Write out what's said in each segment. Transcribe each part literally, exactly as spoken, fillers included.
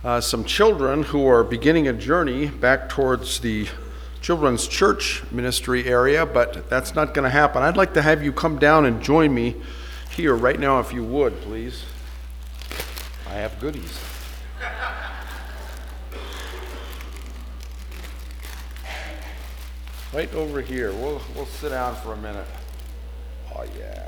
uh, some children who are beginning a journey back towards the children's church ministry area, but that's not going to happen. I'd like to have you come down and join me here right now, if you would, please. I have goodies. Right over here. We'll we'll sit down for a minute. Oh yeah.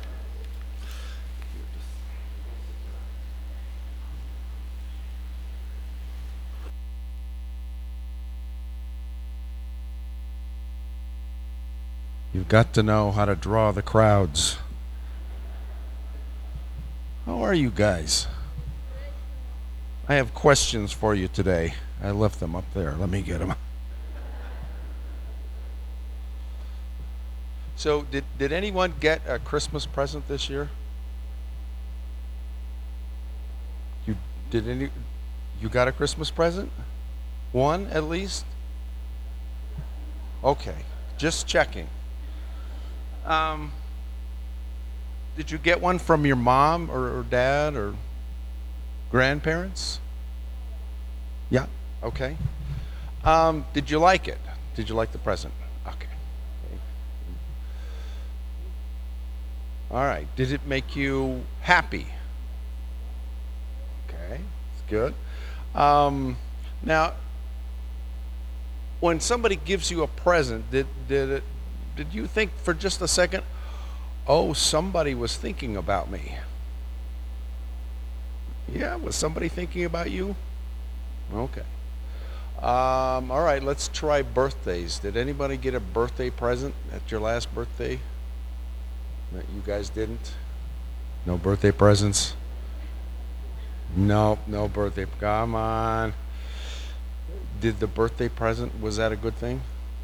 You've got to know how to draw the crowds. How are you guys? I have questions for you today. I left them up there. Let me get them. So, did did anyone get a Christmas present this year? You did any? You got a Christmas present? One at least? Okay, just checking. Um, did you get one from your mom or, or dad or grandparents? Yeah, okay. Um, did you like it? Did you like the present? Okay. All right. Did it make you happy? Okay, that's good. Um, now, when somebody gives you a present, did did it? Did you think for just a second, oh, somebody was thinking about me? Yeah, was somebody thinking about you? Okay. Um, all right, let's try birthdays. Did anybody get a birthday present at your last birthday? That you guys didn't? No birthday presents? No, no birthday. Come on. Did the birthday present, was that a good thing?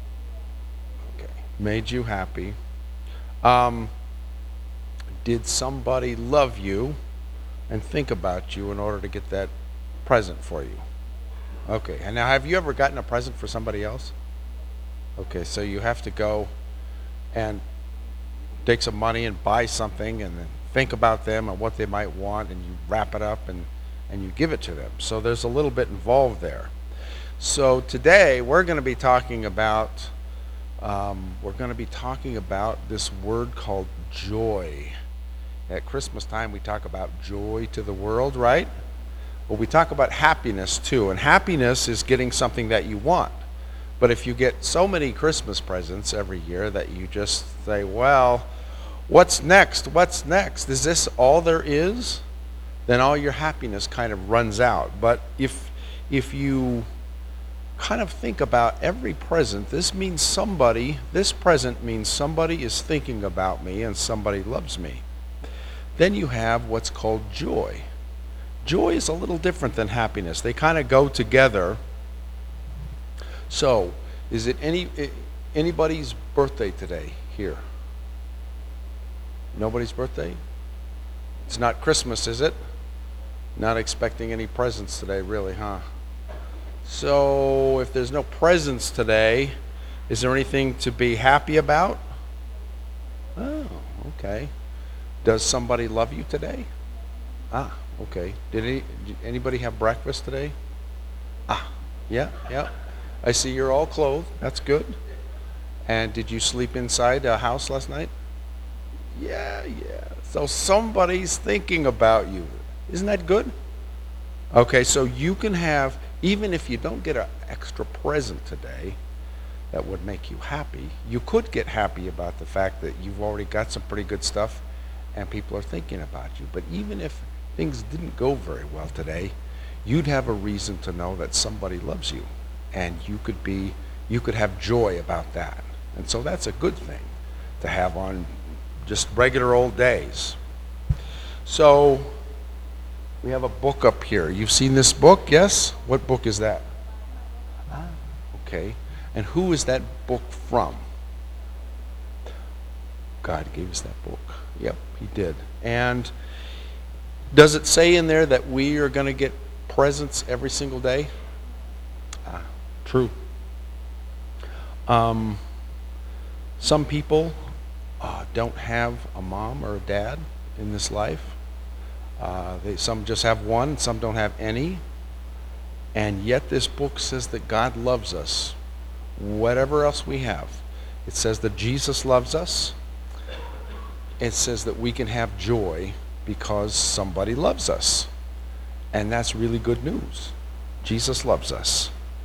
Made you happy. Um, did somebody love you and think about you in order to get that present for you? Okay, and now have you ever gotten a present for somebody else? Okay, so you have to go and take some money and buy something and then think about them and what they might want, and you wrap it up and, and you give it to them. So there's a little bit involved there. So today we're going to be talking about Um, we're going to be talking about this word called joy. At Christmas time, we talk about joy to the world, right? Well, we talk about happiness too, and happiness is getting something that you want. But if you get so many Christmas presents every year that you just say, well, what's next? What's next? Is this all there is? Then all your happiness kind of runs out. But if if you kind of think about every present, this means somebody, this present means somebody is thinking about me and somebody loves me. Then you have what's called joy. Joy is a little different than happiness. They kind of go together. So, is it any anybody's birthday today here? Nobody's birthday? It's not Christmas, is it? Not expecting any presents today, really, huh? So, if there's no presents today, is there anything to be happy about? Oh, okay. Does somebody love you today? Ah, okay. Did, any, did anybody have breakfast today? Ah, yeah, yeah. I see you're all clothed. That's good. And did you sleep inside a house last night? Yeah, yeah. So somebody's thinking about you. Isn't that good? Okay, so you can have, even if you don't get an extra present today that would make you happy, you could get happy about the fact that you've already got some pretty good stuff and people are thinking about you. But even if things didn't go very well today, you'd have a reason to know that somebody loves you, and you could be, you could have joy about that. And so that's a good thing to have on just regular old days. So we have a book up here. You've seen this book, yes? What book is that? Ah, okay. And who is that book from? God gave us that book. Yep, he did. And does it say in there that we are going to get presents every single day? Ah, true. Um, some people uh, don't have a mom or a dad in this life. Uh, they, some just have one, some don't have any. And yet this book says that God loves us, whatever else we have. It says that Jesus loves us. It says that we can have joy because somebody loves us. And that's really good news. Jesus loves us.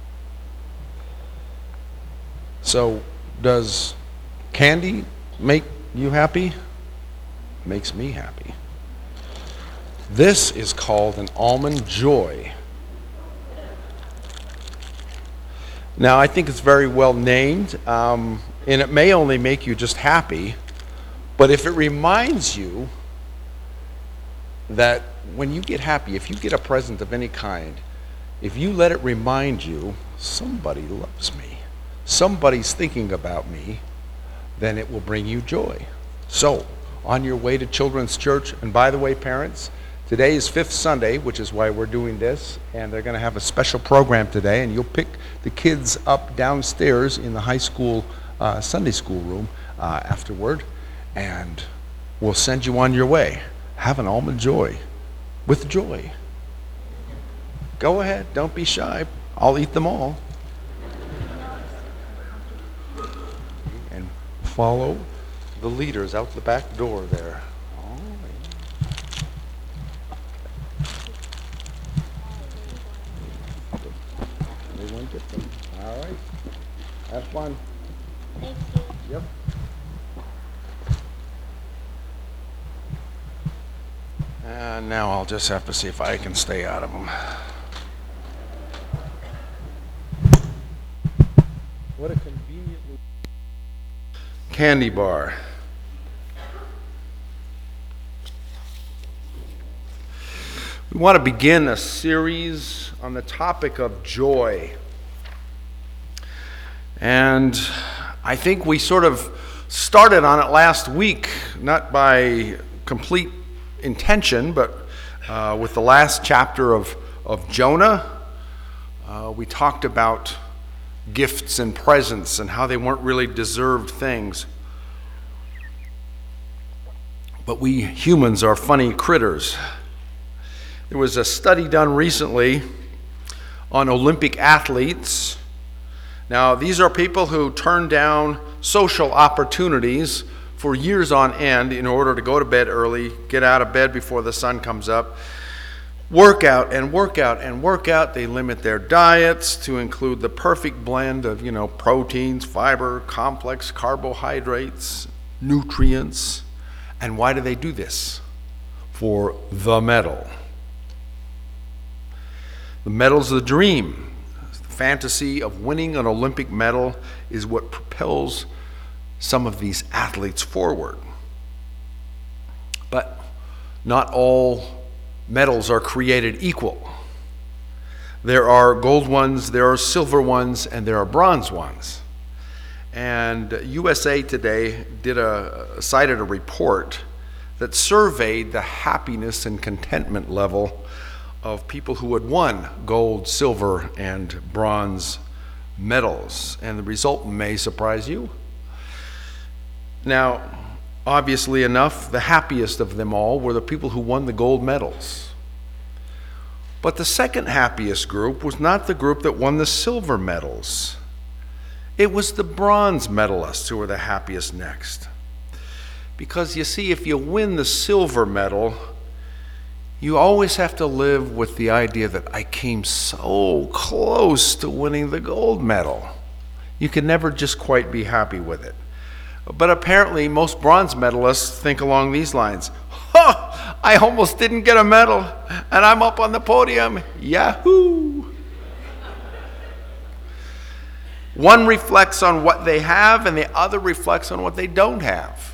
So, does candy make you happy? Makes me happy. This is called an Almond Joy. Now, I think it's very well named, um, and it may only make you just happy, but if it reminds you that when you get happy, if you get a present of any kind, if you let it remind you, somebody loves me, somebody's thinking about me, then it will bring you joy. So, on your way to Children's Church, and by the way, parents, today is Fifth Sunday, which is why we're doing this, and they're going to have a special program today, and you'll pick the kids up downstairs in the high school uh, Sunday school room uh, afterward, and we'll send you on your way. Have an Almond Joy, with joy. Go ahead, don't be shy. I'll eat them all. And follow the leaders out the back door there. Oh, everyone get them. All right. Have fun. Thank you. Yep. And now I'll just have to see if I can stay out of them. What a convenient candy bar. We want to begin a series on the topic of joy. And I think we sort of started on it last week, not by complete intention, but uh, with the last chapter of, of Jonah. Uh, we talked about gifts and presents and how they weren't really deserved things. But we humans are funny critters. There was a study done recently on Olympic athletes. Now, these are people who turn down social opportunities for years on end in order to go to bed early, get out of bed before the sun comes up, work out and work out and work out. They limit their diets to include the perfect blend of, you know, proteins, fiber, complex carbohydrates, nutrients. And why do they do this? For the medal. The medal's the dream. The fantasy of winning an Olympic medal is what propels some of these athletes forward. But not all medals are created equal. There are gold ones, there are silver ones, and there are bronze ones. And U S A Today did a cited a report that surveyed the happiness and contentment level of people who had won gold, silver, and bronze medals. And the result may surprise you. Now, obviously enough, the happiest of them all were the people who won the gold medals. But the second happiest group was not the group that won the silver medals. It was the bronze medalists who were the happiest next. Because you see, if you win the silver medal, you always have to live with the idea that I came so close to winning the gold medal. You can never just quite be happy with it. But apparently most bronze medalists think along these lines. Huh, I almost didn't get a medal, and I'm up on the podium. Yahoo! One reflects on what they have, and the other reflects on what they don't have.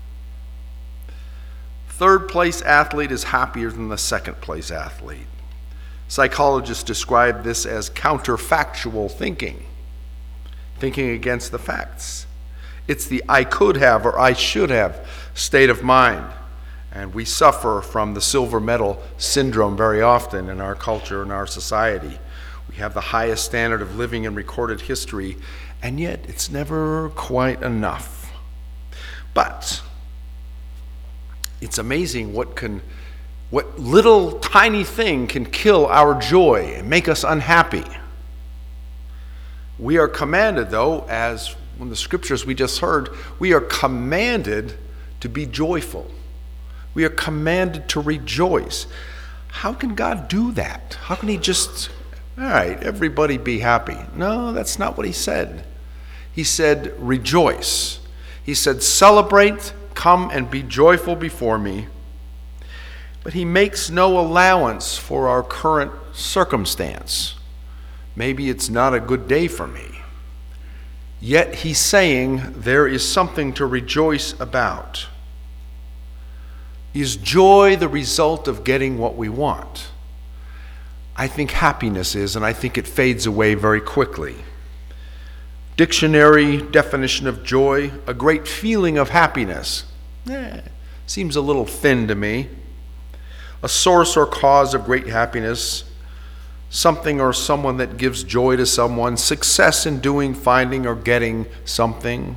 Third place athlete is happier than the second place athlete. Psychologists describe this as counterfactual thinking, thinking against the facts. It's the I could have or I should have state of mind. And we suffer from the silver medal syndrome very often in our culture and our society. We have the highest standard of living in recorded history, and yet it's never quite enough. But it's amazing what can What little tiny thing can kill our joy and make us unhappy? We are commanded, though, as in the scriptures we just heard, we are commanded to be joyful. We are commanded to rejoice. How can God do that? How can he just, all right, everybody be happy? No, that's not what he said. He said, rejoice. He said, celebrate, come and be joyful before me. But he makes no allowance for our current circumstance. Maybe it's not a good day for me. Yet he's saying there is something to rejoice about. Is joy the result of getting what we want? I think happiness is, and I think it fades away very quickly. Dictionary definition of joy, a great feeling of happiness. Eh, seems a little thin to me. A source or cause of great happiness, something or someone that gives joy to someone, success in doing, finding, or getting something.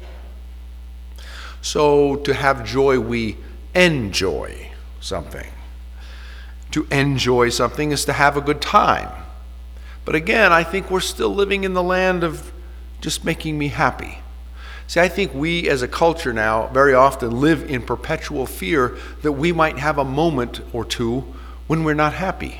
So to have joy, we enjoy something. To enjoy something is to have a good time. But again, I think we're still living in the land of just making me happy. See, I think we as a culture now very often live in perpetual fear that we might have a moment or two when we're not happy.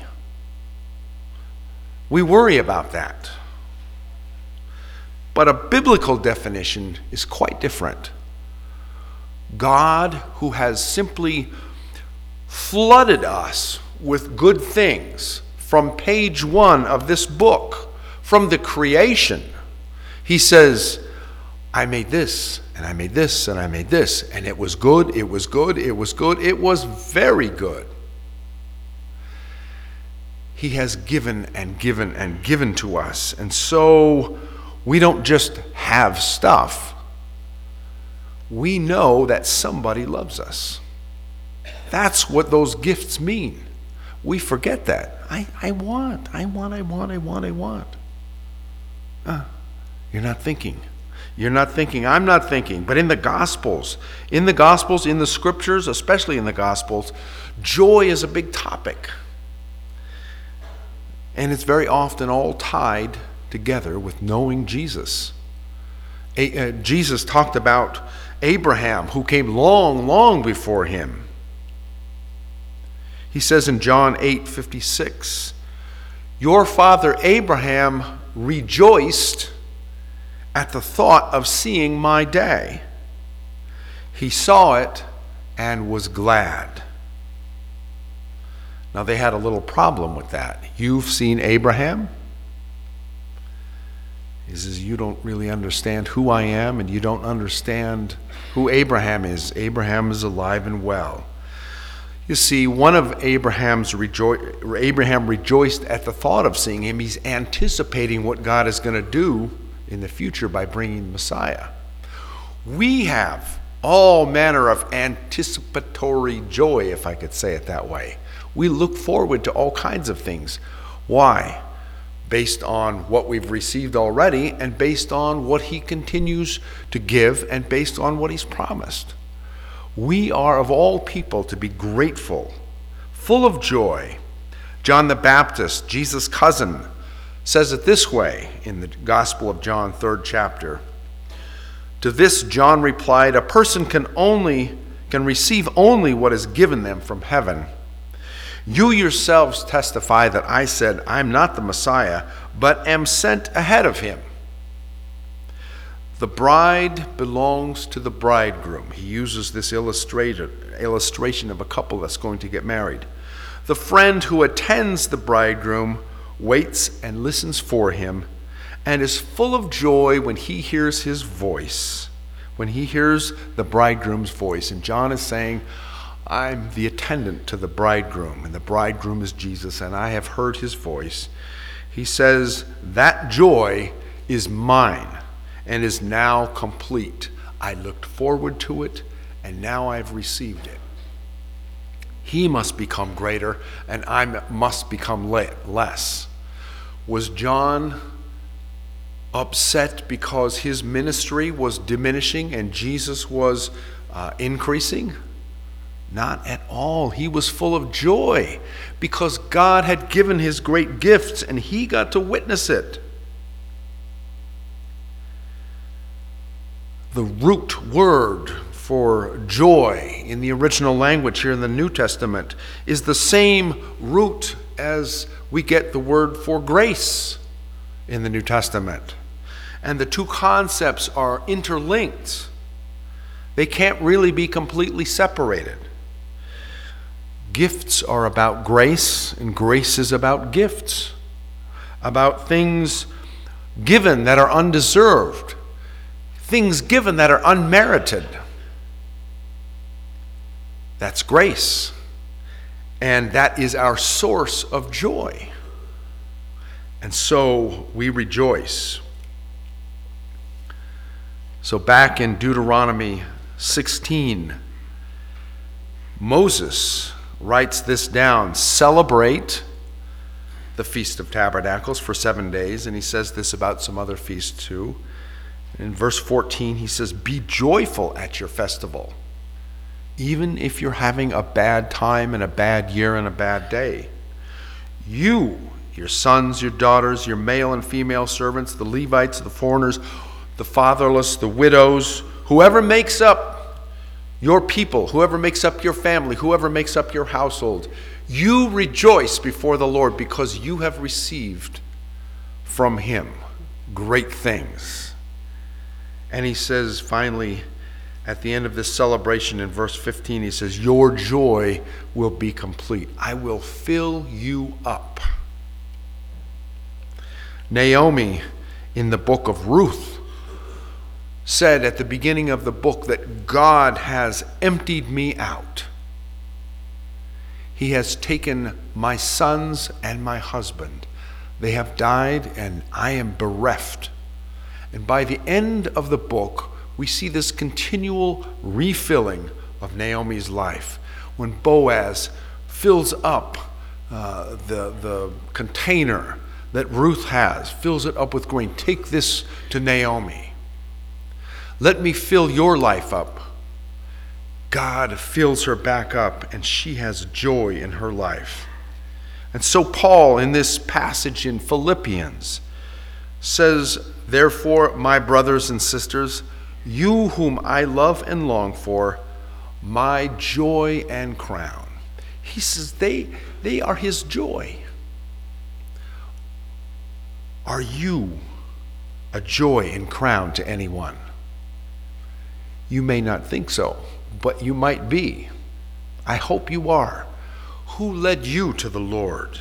We worry about that. But a biblical definition is quite different. God, who has simply flooded us with good things from page one of this book, from the creation, he says, I made this, and I made this, and I made this, and it was good, it was good, it was good, it was very good. He has given and given and given to us, and so we don't just have stuff. We know that somebody loves us. That's what those gifts mean. We forget that. I, I want, I want, I want, I want, I want. Uh, you're not thinking. You're not thinking, I'm not thinking. But in the Gospels, in the Gospels, in the Scriptures, especially in the Gospels, joy is a big topic. And it's very often all tied together with knowing Jesus. A, uh, Jesus talked about Abraham, who came long, long before him. He says in John eight fifty-six, your father Abraham rejoiced at the thought of seeing my day. He saw it and was glad. Now they had a little problem with that. You've seen Abraham? He says, you don't really understand who I am, and you don't understand who Abraham is. Abraham is alive and well. You see, one of Abraham's rejo- Abraham rejoiced at the thought of seeing him. He's anticipating what God is going to do in the future by bringing the Messiah. We have all manner of anticipatory joy, if I could say it that way. We look forward to all kinds of things. Why? Based on what we've received already, and based on what he continues to give, and based on what he's promised. We are of all people to be grateful, full of joy. John the Baptist, Jesus' cousin, says it this way in the Gospel of John, third chapter. To this John replied, a person can only can receive only what is given them from heaven. You yourselves testify that I said, I'm not the Messiah, but am sent ahead of him. The bride belongs to the bridegroom. He uses this illustration of a couple that's going to get married. The friend who attends the bridegroom waits and listens for him, and is full of joy when he hears his voice, when he hears the bridegroom's voice. And John is saying, I'm the attendant to the bridegroom, and the bridegroom is Jesus, and I have heard his voice. He says, that joy is mine and is now complete. I looked forward to it, and now I've received it. He must become greater, and I must become less. Was John upset because his ministry was diminishing and Jesus was uh, increasing? Not at all. He was full of joy because God had given his great gifts and he got to witness it. The root word for joy in the original language here in the New Testament is the same root as we get the word for grace in the New Testament. And the two concepts are interlinked. They can't really be completely separated. Gifts are about grace, and grace is about gifts, about things given that are undeserved, things given that are unmerited. That's grace, and that is our source of joy. And so we rejoice. So back in Deuteronomy sixteen, Moses writes this down: celebrate the Feast of Tabernacles for seven days. And he says this about some other feasts too. In verse fourteen, he says, be joyful at your festival, even if you're having a bad time and a bad year and a bad day. You, your sons, your daughters, your male and female servants, the Levites, the foreigners, the fatherless, the widows, whoever makes up your people, whoever makes up your family, whoever makes up your household, you rejoice before the Lord because you have received from him great things. And he says finally at the end of this celebration in verse fifteen, he says, your joy will be complete. I will fill you up. Naomi in the book of Ruth said at the beginning of the book that God has emptied me out. He has taken my sons and my husband. They have died and I am bereft. And by the end of the book, we see this continual refilling of Naomi's life. When Boaz fills up uh, the, the container that Ruth has, fills it up with grain. Take this to Naomi. Let me fill your life up. God fills her back up, and she has joy in her life. And so Paul, in this passage in Philippians, says, therefore, my brothers and sisters, you whom I love and long for, my joy and crown. He says they, they are his joy. Are you a joy and crown to anyone? You may not think so, but you might be. I hope you are. Who led you to the Lord?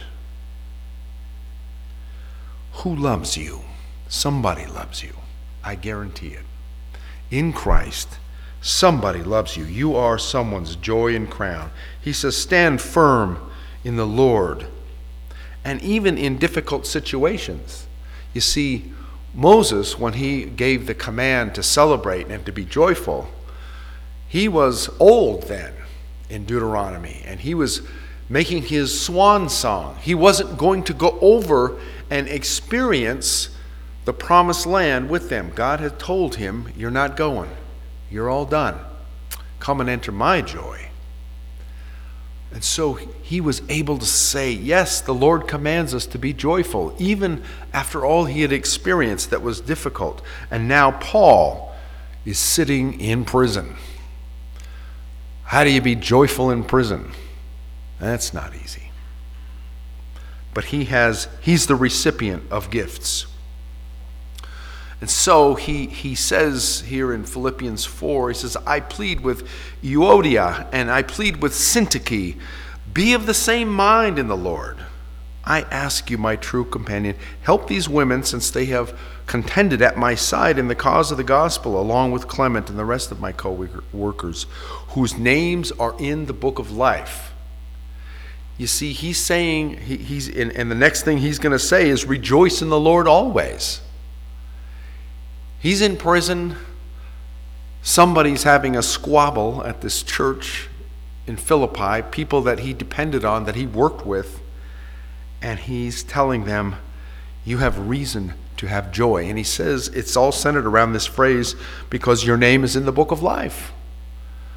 Who loves you? Somebody loves you. I guarantee it. In Christ, somebody loves you. You are someone's joy and crown. He says, stand firm in the Lord. And even in difficult situations. You see, Moses, when he gave the command to celebrate and to be joyful, he was old then in Deuteronomy, and he was making his swan song. He wasn't going to go over and experience the promised land with them. God had told him, you're not going. You're all done. Come and enter my joy. And so he was able to say, yes, the Lord commands us to be joyful, even after all he had experienced that was difficult. And now Paul is sitting in prison. How do you be joyful in prison? That's not easy. But he has, he's the recipient of gifts. And so he, he says here in Philippians four, he says, I plead with Euodia and I plead with Syntyche, be of the same mind in the Lord. I ask you, my true companion, help these women since they have contended at my side in the cause of the gospel, along with Clement and the rest of my co-workers, whose names are in the book of life. You see, he's saying, he, he's and, and the next thing he's going to say is rejoice in the Lord always. He's in prison. Somebody's having a squabble at this church in Philippi, people that he depended on, that he worked with, and he's telling them, you have reason to have joy. And he says it's all centered around this phrase, because your name is in the book of life.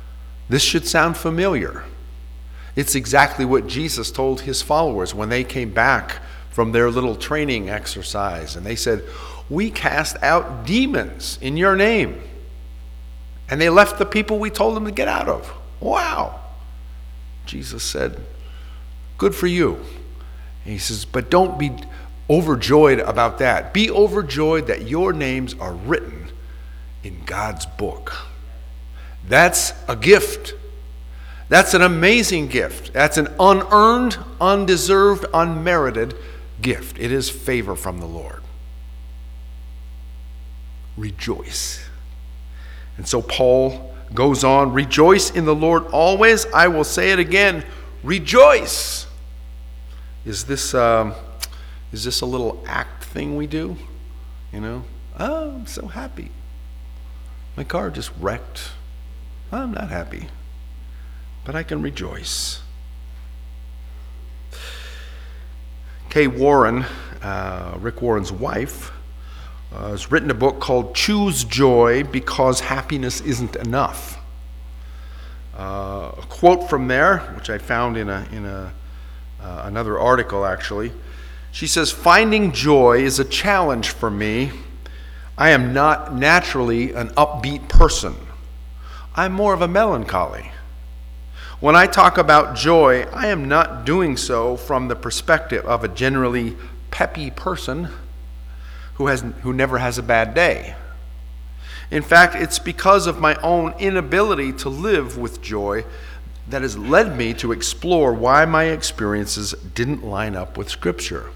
This should sound familiar. It's exactly what Jesus told his followers when they came back from their little training exercise. And they said, we cast out demons in your name. And they left the people we told them to get out of. Wow. Jesus said, good for you. And he says, but don't be overjoyed about that. Be overjoyed that your names are written in God's book. That's a gift. That's an amazing gift. That's an unearned, undeserved, unmerited gift. It is favor from the Lord. Rejoice. And so Paul goes on, rejoice in the Lord always. I will say it again, rejoice. Is this um, is this a little act thing we do? You know, oh, I'm so happy. My car just wrecked. I'm not happy, but I can rejoice. Kay Warren, uh, Rick Warren's wife, uh, has written a book called Choose Joy Because Happiness Isn't Enough. Uh, a quote from there, which I found in a in a uh, another article actually. She says, finding joy is a challenge for me. I am not naturally an upbeat person. I'm more of a melancholy. When I talk about joy, I am not doing so from the perspective of a generally peppy person who has who never has a bad day. In fact, it's because of my own inability to live with joy that has led me to explore why my experiences didn't line up with Scripture.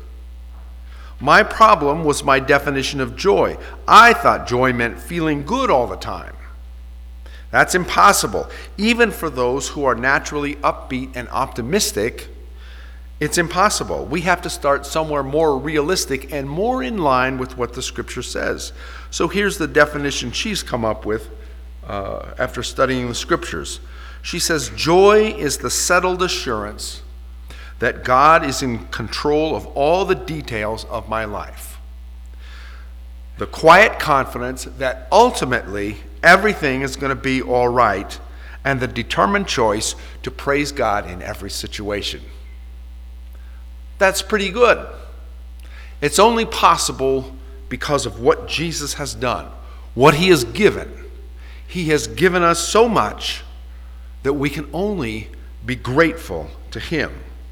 My problem was my definition of joy. I thought joy meant feeling good all the time. That's impossible. Even for those who are naturally upbeat and optimistic, it's impossible. We have to start somewhere more realistic and more in line with what the Scripture says. So here's the definition she's come up with uh, after studying the Scriptures. She says, joy is the settled assurance that God is in control of all the details of my life. The quiet confidence that ultimately everything is going to be all right, and the determined choice to praise God in every situation. That's pretty good. It's only possible because of what Jesus has done, what he has given. He has given us so much that we can only be grateful to him.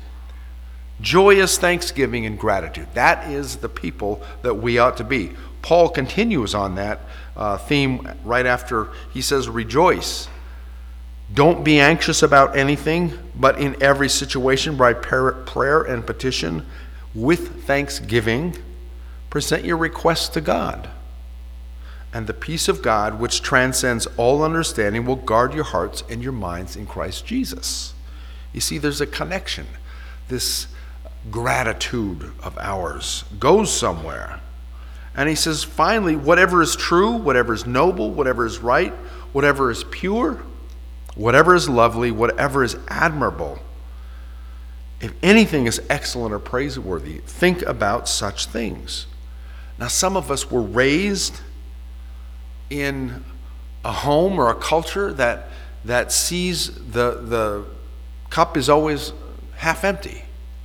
Joyous thanksgiving and gratitude. That is the people that we ought to be. Paul continues on that uh, theme right after he says, rejoice. Don't be anxious about anything, but in every situation by prayer and petition, with thanksgiving, present your requests to God. And the peace of God, which transcends all understanding, will guard your hearts and your minds in Christ Jesus. You see, there's a connection. This gratitude of ours goes somewhere. And he says, finally, whatever is true, whatever is noble, whatever is right, whatever is pure, whatever is lovely, whatever is admirable, if anything is excellent or praiseworthy, think about such things. Now, some of us were raised in a home or a culture that that sees the the cup is always half empty.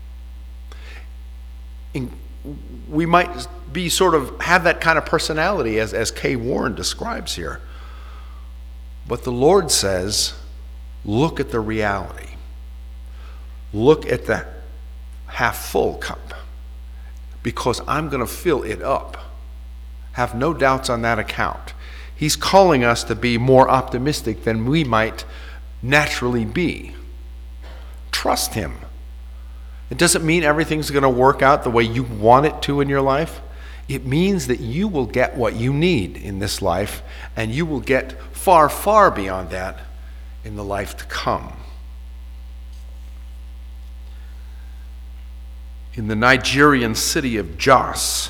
In, we might be sort of have that kind of personality as, as Kay Warren describes here. But the Lord says, look at the reality. Look at the half full cup, because I'm going to fill it up. Have no doubts on that account. He's calling us to be more optimistic than we might naturally be. Trust him. It doesn't mean everything's going to work out the way you want it to in your life. It means that you will get what you need in this life, and you will get far, far beyond that in the life to come. In the Nigerian city of Jos,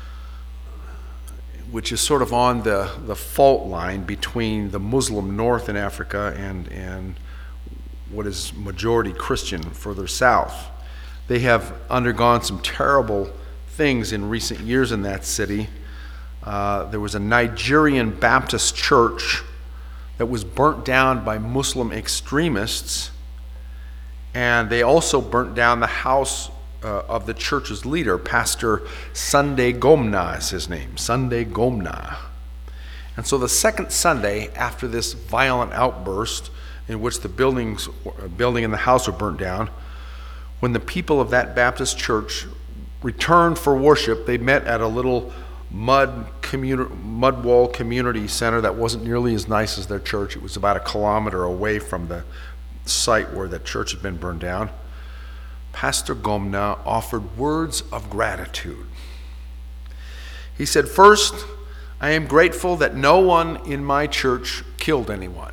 which is sort of on the, the fault line between the Muslim north in Africa and, and what is majority Christian further south. They have undergone some terrible things in recent years in that city. Uh, there was a Nigerian Baptist church that was burnt down by Muslim extremists, and they also burnt down the house uh, of the church's leader, Pastor Sunday Gomna is his name, Sunday Gomna. And so the second Sunday after this violent outburst in which the buildings, building and the house were burnt down, when the people of that Baptist church returned for worship, they met at a little mud communi- mud wall community center that wasn't nearly as nice as their church. It was about a kilometer away from the site where the church had been burned down. Pastor Gomna offered words of gratitude. He said, "First, I am grateful that no one in my church killed anyone."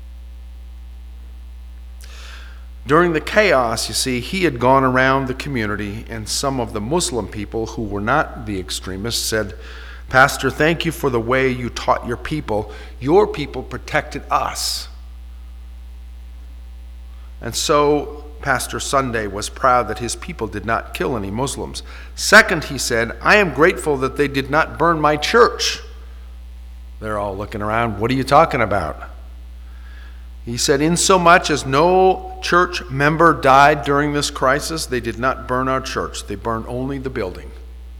During the chaos, you see, he had gone around the community, and some of the Muslim people who were not the extremists said, "Pastor, thank you for the way you taught your people. Your people protected us." And so Pastor Sunday was proud that his people did not kill any Muslims. Second, he said, "I am grateful that they did not burn my church." They're all looking around, "What are you talking about?" He said, "Insomuch as no church member died during this crisis, they did not burn our church. They burned only the building.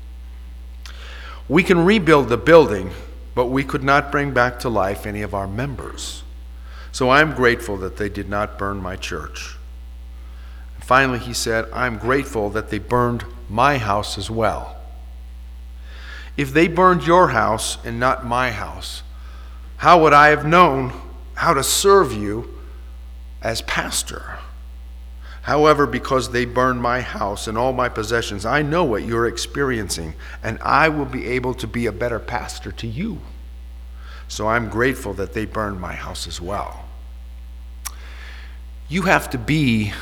We can rebuild the building, but we could not bring back to life any of our members. So I'm grateful that they did not burn my church." And finally, he said, "I'm grateful that they burned my house as well. If they burned your house and not my house, how would I have known how to serve you as pastor? However, because they burned my house and all my possessions, I know what you're experiencing, and I will be able to be a better pastor to you. So I'm grateful that they burned my house as well." You have to be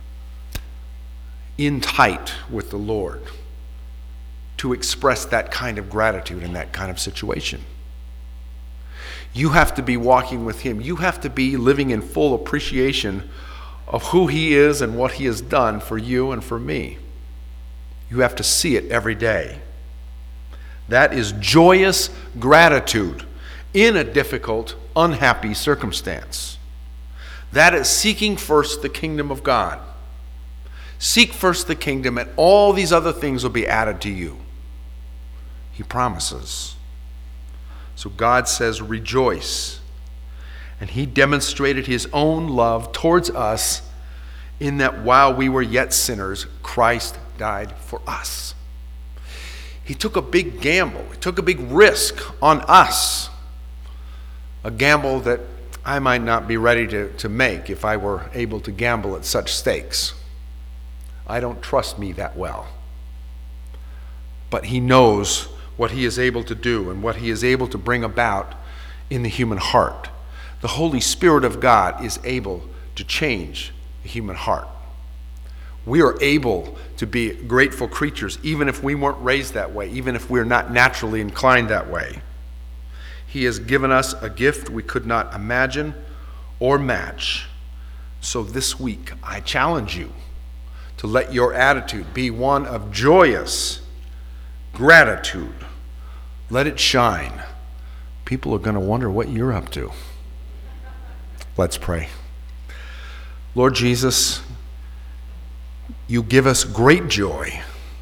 in tight with the Lord to express that kind of gratitude in that kind of situation. You have to be walking with him. You have to be living in full appreciation of who he is and what he has done for you and for me. You have to see it every day. That is joyous gratitude in a difficult, unhappy circumstance. That is seeking first the kingdom of God. Seek first the kingdom, and all these other things will be added to you. He promises. So God says, rejoice. And he demonstrated his own love towards us in that while we were yet sinners, Christ died for us. He took a big gamble. He took a big risk on us. A gamble that I might not be ready to, to make if I were able to gamble at such stakes. I don't trust me that well. But he knows what he is able to do and what he is able to bring about in the human heart. The Holy Spirit of God is able to change the human heart. We are able to be grateful creatures even if we weren't raised that way, even if we're not naturally inclined that way. He has given us a gift we could not imagine or match. So this week, I challenge you to let your attitude be one of joyous gratitude. Let it shine. People are going to wonder what you're up to. Let's pray. Lord Jesus, you give us great joy.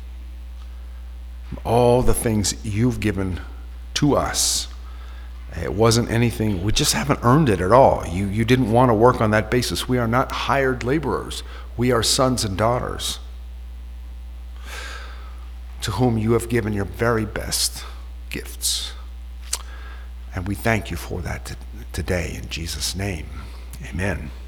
All the things you've given to us. It wasn't anything, we just haven't earned it at all. You, you didn't want to work on that basis. We are not hired laborers. We are sons and daughters to whom you have given your very best gifts. And we thank you for that t- today in Jesus' name. Amen.